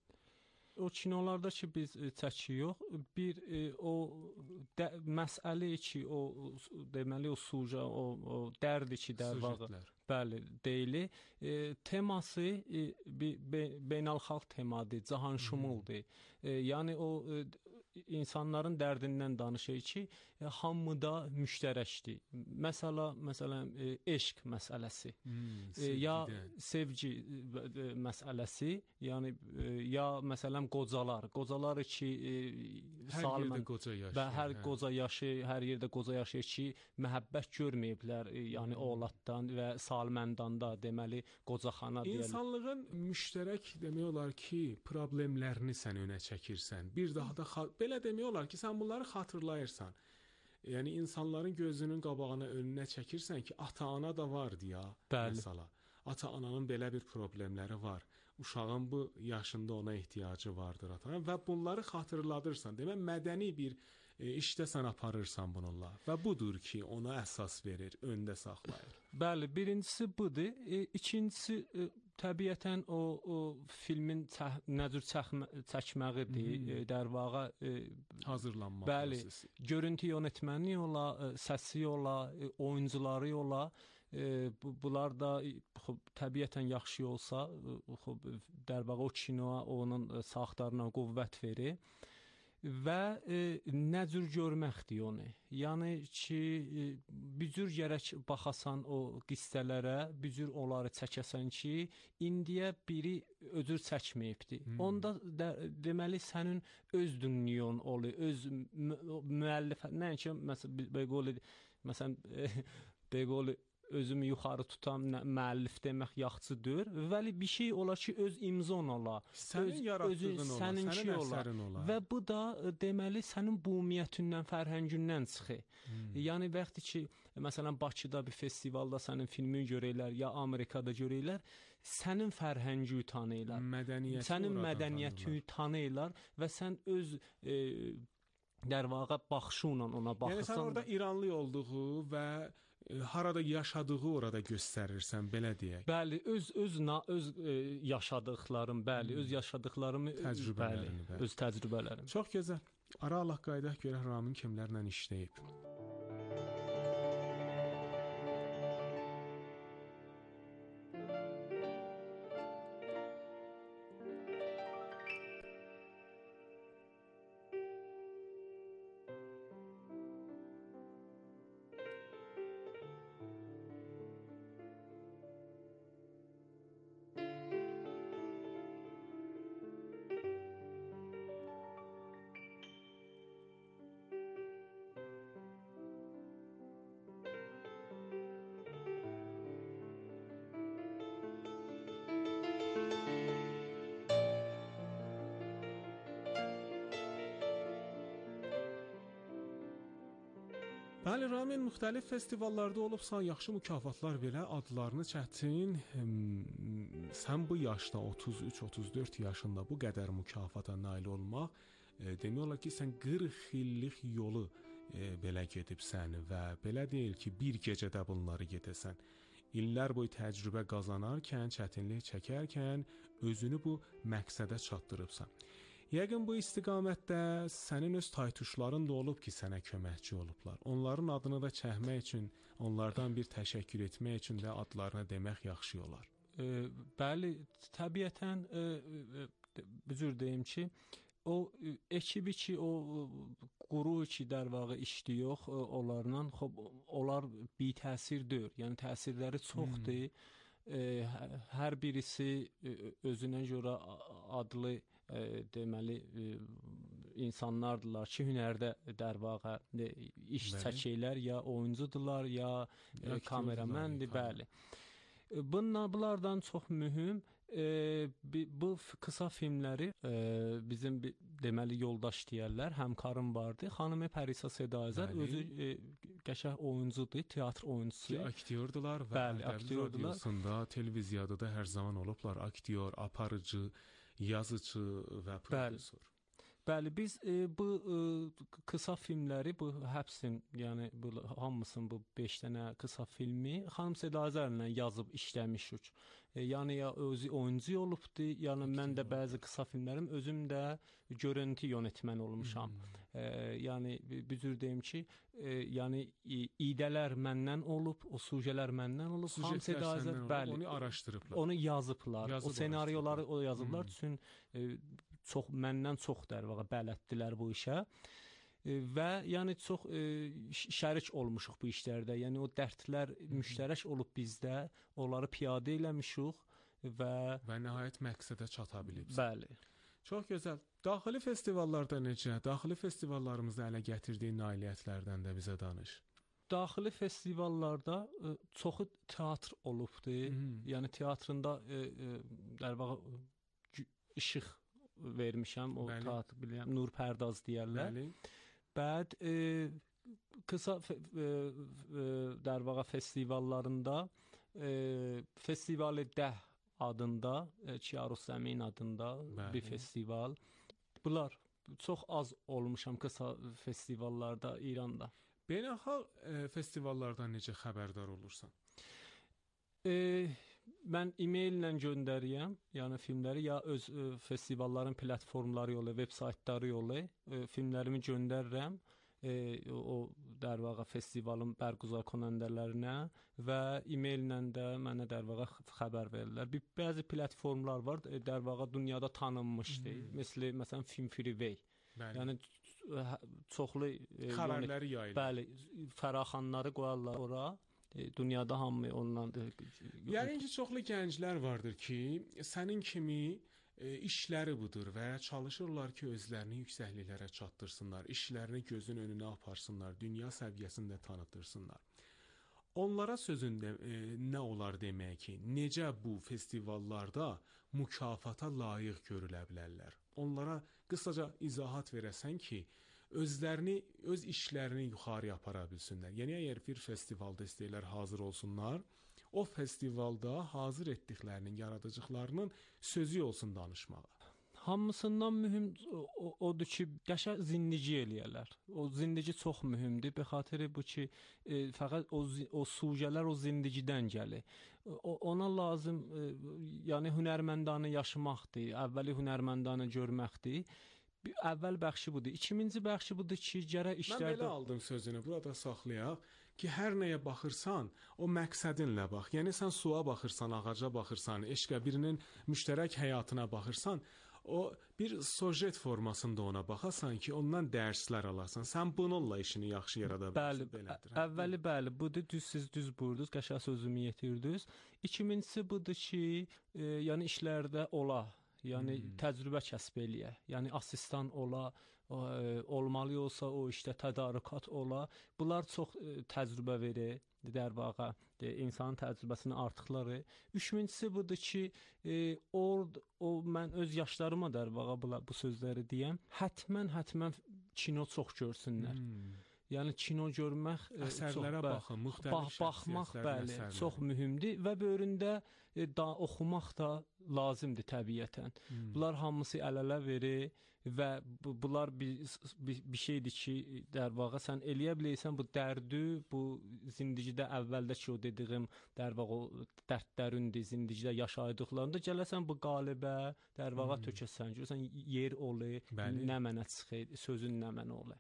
O kinolarda ki biz e, çəkirik, bir e, o də, məsələ ki, o deməli o suja, o, o dərdi ki, dərvağı. Sujetlər. Bəli, deyili. E, teması e, bir be, beynəlxalq temadır, cahanşumuldur. E, yəni o e, insanların dərdindən danışır ki, e, hamıda müştərəkdir. Məsələ, məsələn, e, eşq məsələsi. Hmm, e, ya sevgi e, məsələsi, yəni e, ya məsələn qocalar, qocalar ki, e, hər Salman, yerdə qoca yaşayır. Və hər hə. qoca yaşı, hər yerdə qoca yaşayır ki, məhəbbət görməyiblər, e, yəni oğlatdan və Salmandan da deməli qocaxana deyirlər. İnsanlığın müştərək demək olar ki, problemlərini sən önə çəkirsən. Bir daha da belə demək olar ki, sən bunları xatırlayırsan. Yəni insanların gözünün qabağına önünə çəkirsən ki, ata-ana da var deyə. Məsələ. Ata-ananın belə bir problemləri var. Uşağın bu yaşında ona ehtiyacı vardır ata və bunları xatırladırsan. Demək mədəni bir e, işdə sən aparırsan bununla və budur ki, ona əsas verir, öndə saxlayır. Bəli, birincisi budur. E, ikincisi e, təbiətən o, o filmin çəh, nəcür çəkmə, çəkməyidir, e, dərvağa e, hazırlanma bəli, prosesi. Görüntü yönetməni ola, e, səsi ola, e, oyuncuları ola. e, bu, bunlar da xub, təbiətən yaxşı olsa, xub, dərvaqa o kinoa onun saxtarına qüvvət verir və e, nə cür görməkdir onu. Yəni ki, e, bir cür gərək baxasan o qissələrə, bir cür onları çəkəsən ki, indiyə biri öcür çəkməyibdir. Hmm. Onda də, deməli sənin öz dünyon olur, öz müəllif, nəinki məsələn beqoli, məsələn beqoli özümü yuxarı tutam, nə, müəllif demək yaxçıdır. Vəli bir şey ola ki, öz imzon ola, sənin öz, yaratdığın ola, sənin əsərin ola. Və bu da deməli sənin bumiyyətindən, fərhəngindən çıxır. Hmm. Yəni vaxtı ki, məsələn Bakıda bir festivalda sənin filmini görürlər, ya Amerikada görürlər, sənin fərhəngi tanıyırlar. Mədəniyyəti sənin mədəniyyəti tanıyırlar və sən öz e, dərvaqa baxışınla ona baxırsan. Yəni sən orada İranlı olduğu və harada yaşadığı orada göstərirsən, belə deyək. Bəli, öz öz öz e, yaşadıqlarım, bəli, öz yaşadıqlarımı, təcrübələrini, bəli, öz təcrübələrim. Çox gözəl. Ara Allah qaydaq görək Ramin kimlərlə işləyib. Bəli, Ramin, müxtəlif festivallarda olubsan, yaxşı mükafatlar belə, adlarını çətin. Sən bu yaşda otuz üç otuz dörd yaşında bu qədər mükafata nail olmaq, e, demək olar ki, sən qırx illik yolu e, belə gedibsən və belə deyil ki, bir gecədə bunları gedəsən. İllər boyu təcrübə qazanarkən, çətinlik çəkərkən özünü bu məqsədə çatdırıbsan. Yəqin bu istiqamətdə sənin öz taytuşların da olub ki, sənə köməkçi olublar. Onların adını da çəkmək üçün, onlardan bir təşəkkür etmək üçün də adlarına demək yaxşı olar. E, bəli, təbiətən e, e, bir cür deyim ki, o e, ekibi ki, o quru ki, dərvağı işləyir, onlarla, xob, onlar bir təsirdir. Yəni təsirləri çoxdur. Hmm. E, hər birisi özünə görə adlı E, deməli e, insanlardırlar ki, hünərdə dərvaqa e, iş bəli. Çəkirlər, ya oyuncudurlar, ya e, kameraməndir, bəli. E, bunlar, bunlardan çox mühüm e, bu qısa filmləri e, bizim deməli yoldaş deyərlər, həmkarım vardı. Xanımı Pərisa Sedayzər özü e, qəşəng oyuncudur, teatr oyuncusu. Aktyordular və bəli, aktyordular. Radiosunda, televiziyada da hər zaman olublar. Aktyor, aparıcı, yazıcı və prodüser. Bəli, bəli biz e, bu e, qısa filmləri, bu həbsin, yəni bu hamısının bu beş dənə qısa filmi xanım Sedayzərlə yazıb işləmişik. E, yəni ya özü oyuncu olubdu, yəni mən də bəzi qısa filmlərim özüm də görüntü yönetmən olmuşam. Hmm. E, yəni bir cür deyim ki, e, yəni idələr məndən olub, o sujelər məndən olub. Xanım Sedayzər bəli, onu araşdırıblar. Onu yazıblar. Yazıb o senaryoları o yazıblar üçün e, çox məndən çox dərvaqa bələtdilər bu işə. E, və yəni çox e, şərik olmuşuq bu işlərdə. Yəni o dərdlər müştərək olub bizdə, onları piyadə eləmişik və və nəhayət məqsədə çata bilibsiz. Bəli. Çox gözəl. Daxili festivallarda necə? Daxili festivallarımızda ələ gətirdiyin nailiyyətlərdən də bizə danış. Daxili festivallarda e, çoxu teatr olubdu. Hmm. Yəni teatrında e, e, dərvaqa işıq vermişəm, o teatr bilirəm, Nur Pərdaz deyərlər. Bəli. Bəd e, qısa e, e, dərvaqa festivallarında e, Festivali Dəh adında, e, Çiarus Zəmin adında bəli. Bir festival. Bunlar çox az olmuşam qısa festivallarda İranda. Beynəlxalq e, festivallardan necə xəbərdar olursan? E, mən e-maillə göndərirəm, yəni filmləri ya öz e, festivalların platformları yolu, veb saytları yolu e, filmlərimi göndərirəm. e, o در واقع festivalın bərquzar konandələrinə və e-maillə də mənə در واقع xəbər verirlər. Bir bəzi platformlar var, در واقع dünyada tanınmışdı. Hmm. Məsəl məsələn Film Freeway. Bəli. Yəni çoxlu e, xəbərləri yayılır. Bəli, fəraxanları qoyarlar ora. E, dünyada hamı ondan da, yəni ki, çoxlu gənclər vardır ki, sənin kimi e, işləri budur və çalışırlar ki, özlərini yüksəkliklərə çatdırsınlar, işlərini gözün önünə aparsınlar, dünya səviyyəsində tanıtırsınlar. Onlara sözündə e, nə olar demək ki, necə bu festivallarda mükafata layiq görülə bilərlər? Onlara qısaca izahat verəsən ki, özlərini, öz işlərini yuxarıya apara bilsinlər. Yəni, əgər bir festivalda istəyirlər hazır olsunlar, o festivalda hazır etdiklərinin, yaradıcıqlarının sözü olsun danışmağa. Hamısından mühüm o, odur ki, qəşəng zindici eləyərlər. O zindici çox mühümdür. Be xatirə bu ki, e, fəqət o, o sujələr o zindicidən gəlir. O, ona lazım, e, yəni hünərməndanı yaşamaqdır, əvvəli hünərməndanı görməkdir. Əvvəl bəxşi budur. İkinci bəxşi budur ki, gərək işlərdə... Mən belə aldım sözünü, burada saxlayaq ki, hər nəyə baxırsan, o məqsədinlə bax. Yəni, sən suya baxırsan, ağaca baxırsan, eşqə birinin müştərək həyatına baxırsan, o bir sojet formasında ona baxasan ki, ondan dərslər alasan. Sən bununla işini yaxşı yarada bilirsən. Bəli, əvvəli bəli, budur, düz siz düz buyurdunuz, qəşəng sözümü yetirdiniz. İkincisi budur ki, e, yəni işlərdə ola. Yəni hmm. təcrübə kəsb eləyə. Yəni asistan ola, o, e, olmalı olsa o işdə tədarükat ola. Bunlar çox e, təcrübə verir. Der vaqa e, insanın təcrübəsini artıqları. Üçüncüsü budur ki, e, or o mən öz yaşlarıma der vaqa bu, bu sözləri deyəm. Hətmən hətmən kino çox görsünlər. Hmm. Yəni kino görmək, əsərlərə çox, baxın, müxtəlif bax, baxmaq bəli, əsərlər. Çox mühümdür və böyründə e, da oxumaq da lazımdır təbiətən. Hmm. Bunlar hamısı əl-ələ verir və bu, bunlar bir, bir, bir şeydir ki, der vaqa sən eləyə bilirsən bu dərdi, bu zindicidə əvvəldəki o dediyim der vaqa o dərdlərindi, zindicidə yaşaydıqlarında gələsən bu qalibə, der vaqa hmm. tökəsən, görsən yer olur, bəli. Nə mənə çıxır, sözün nə mənə olur.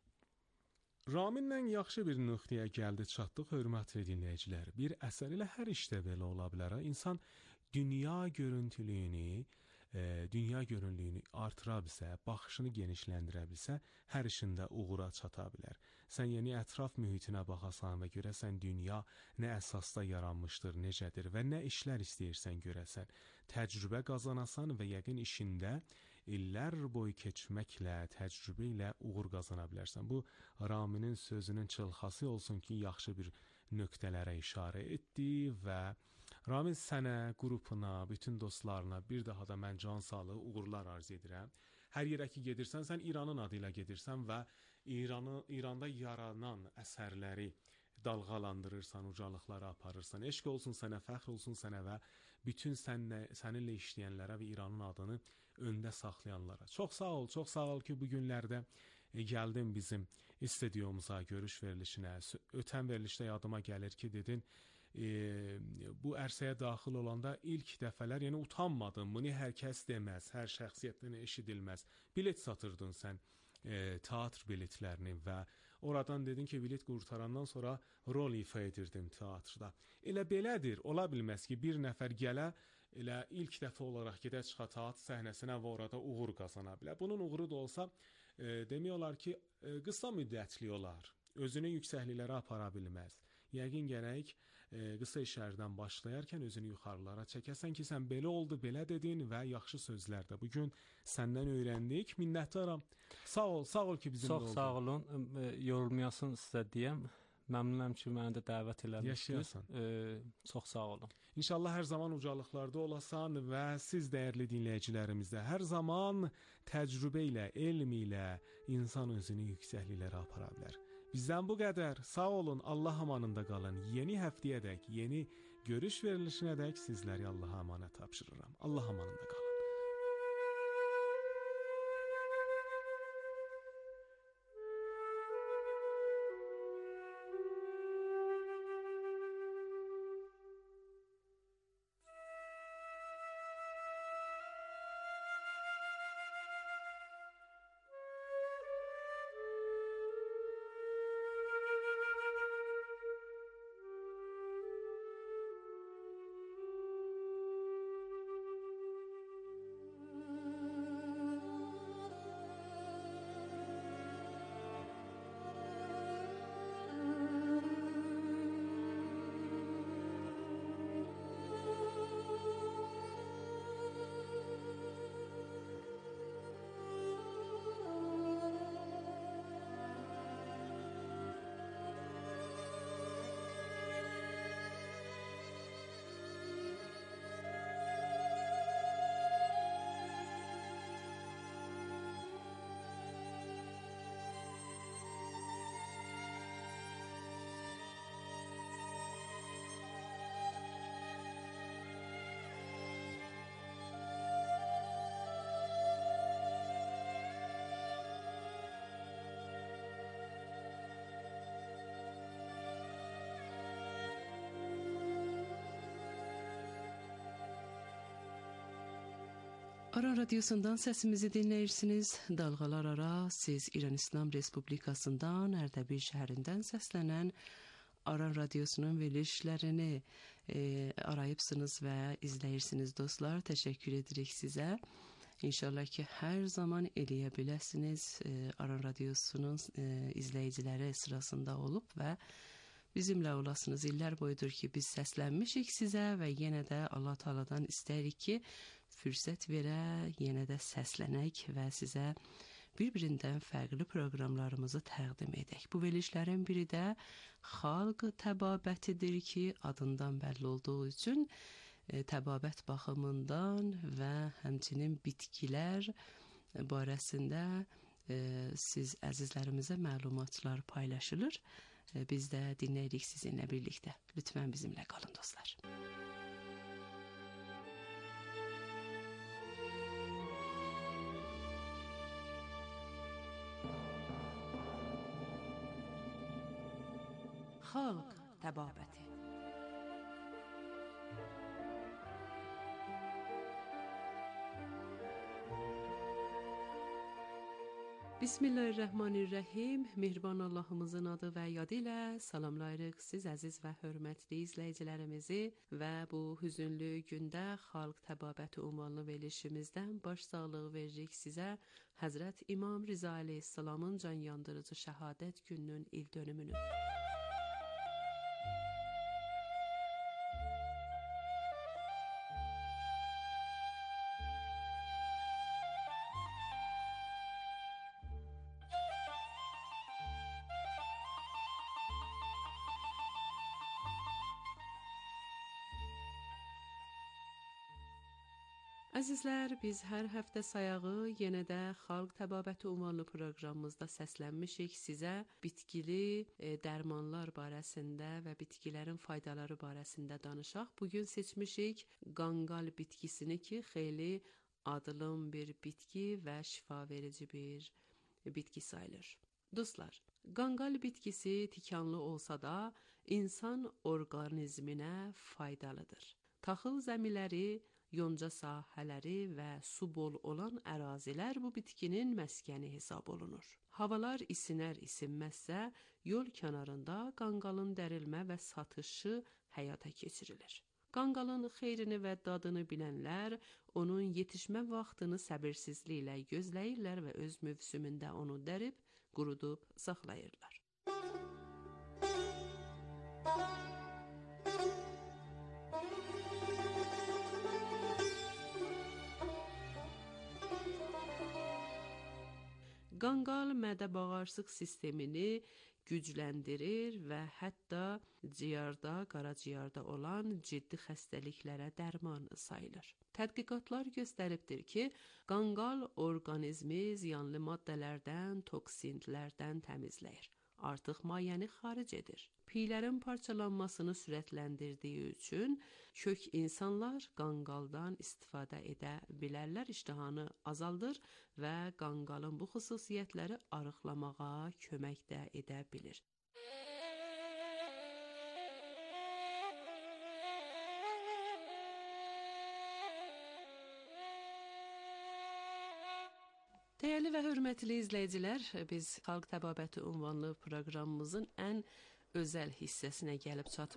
Raminlə yaxşı bir nöqtəyə gəldi, çatdıq, hörmətli dinləyicilər. Bir əsər ilə hər işdə belə ola bilər. İnsan dünya görüntülüyünü, e, dünya görünlüyünü artıra bilsə, baxışını genişləndirə bilsə, hər işində uğura çata bilər. Sən yeni ətraf mühitinə baxasan və görəsən dünya nə əsasda yaranmışdır, necədir və nə işlər istəyirsən görəsən, təcrübə qazanasan və yəqin işində illər boyu keçməklə, təcrübə ilə uğur qazana bilərsən. Bu, Raminin sözünün çılxası olsun ki, yaxşı bir nöqtələrə işarə etdi və Ramin sənə, qrupuna, bütün dostlarına bir daha da mən can sağlığı, uğurlar arz edirəm. Hər yerə ki gedirsən, sən İranın adı ilə gedirsən və İranı, İranda yaranan əsərləri dalğalandırırsan, ucalıqlara aparırsan. Eşq olsun sənə, fəxr olsun sənə və bütün sənlə, səninlə işləyənlərə və İranın adını öndə saxlayanlara. Çox sağ ol, çox sağ ol ki, bu günlərdə e, gəldin bizim stüdyomuza, görüş verilişinə. Ötən verilişdə yadıma gəlir ki, dedin, e, bu ərsəyə daxil olanda ilk dəfələr, yəni utanmadın, bunu hər kəs deməz, hər şəxsiyyətdən eşidilməz. Bilet satırdın sən, e, teatr biletlərini və oradan dedin ki, bilet qurtarandan sonra rol ifa edirdim teatrda. Elə belədir, ola bilməz ki, bir nəfər gələ, elə ilk dəfə olaraq gedə çıxa teatr səhnəsinə və orada uğur qazana bilər. Bunun uğuru da olsa, e, demək olar ki, e, qısa müddətli olar. Özünü yüksəkliklərə apara bilməz. Yəqin gərək e, qısa işlərdən başlayarkən özünü yuxarılara çəkəsən ki, sən belə oldu, belə dedin və yaxşı sözlər də bugün səndən öyrəndik. Minnətdaram. Sağ ol, sağ ol ki, bizimlə oldun. Çox sağ olun. E, yorulmayasın sizə deyəm. Məmnunam ki, məni də dəvət eləmişsiniz. E, çox sağ olun. İnşallah hər zaman ucalıqlarda olasan və siz dəyərli dinləyicilərimiz də hər zaman təcrübə ilə, elm ilə insan özünü yüksəkliklərə apara bilər. Bizdən bu qədər. Sağ olun, Allah amanında qalın. Yeni həftəyədək, yeni görüş verilişinədək sizləri Allaha əmanət tapşırıram. Allah amanında qalın. Aran Radyosu'ndan sesimizi dinləyirsiniz. Dalğalar ara siz İran İslam Respublikasından Ərdəbil şəhərindən səslənən Aran Radyosu'nun verilişlərini e, arayıbsınız və izləyirsiniz dostlar. Təşəkkür edirik sizə. İnşallah ki hər zaman eləyə biləsiniz. E, Aran Radyosu'nun e, izləyiciləri sırasında olub və bizimlə olasınız. İllər boyudur ki biz səslənmişik sizə və yenə də Allah Taala'dan istəyirik ki fürsət verə, yenə də səslənək və sizə bir-birindən fərqli proqramlarımızı təqdim edək. Bu verilişlərin biri də xalq təbabətidir ki, adından bəlli olduğu üçün e, təbabət baxımından və həmçinin bitkilər barəsində e, siz əzizlərimizə məlumatlar paylaşılır. E, biz də dinləyirik sizinlə birlikdə. Lütfən bizimlə qalın dostlar. Xalq təbabəti. Bismillahirrahmanirrahim. Mehriban Allahımızın adı və yadı ilə salamlayırıq siz əziz və hörmətli izləyicilərimizi və bu hüzünlü gündə Xalq Təbabəti ünvanlı verilişimizdən baş sağlığı veririk sizə. Həzrət İmam Riza əleyhissalamın can yandırıcı şəhadət gününün il dönümünü. Əzizlər, biz hər həftə sayağı yenə də Xalq Təbabəti ünvanlı proqramımızda səslənmişik sizə bitkili e, dərmanlar barəsində və bitkilərin faydaları barəsində danışaq. Bugün seçmişik qanqal bitkisini ki, xeyli adılım bir bitki və şifa verici bir bitki sayılır. Dostlar, qanqal bitkisi tikanlı olsa da insan orqanizminə faydalıdır. Taxıl zəmiləri, yonca sahələri və su bol olan ərazilər bu bitkinin məskəni hesab olunur. Havalar isinər isinməzsə, yol kənarında qanqalın dərilmə və satışı həyata keçirilir. Qanqalın xeyrini və dadını bilənlər onun yetişmə vaxtını səbirsizliklə gözləyirlər və öz mövsümündə onu dərib, qurudub saxlayırlar. Qanqal mədə-bağırsaq sistemini gücləndirir və hətta ciyarda, qaraciyarda olan ciddi xəstəliklərə dərman sayılır. Tədqiqatlar göstəribdir ki, qanqal orqanizmi ziyanlı maddələrdən, toksinlərdən təmizləyir. Artıq mayyəni xaric edir. Piylərin parçalanmasını sürətləndirdiyi üçün kök insanlar qanqaldan istifadə edə bilərlər, iştahanı azaldır və qanqalın bu xüsusiyyətləri arıqlamağa kömək də edə bilir. Dəyərli və hörmətli izləyicilər, biz Xalq Təbabəti ünvanlı proqramımızın ən özəl hissəsinə gəlib çatmışıq.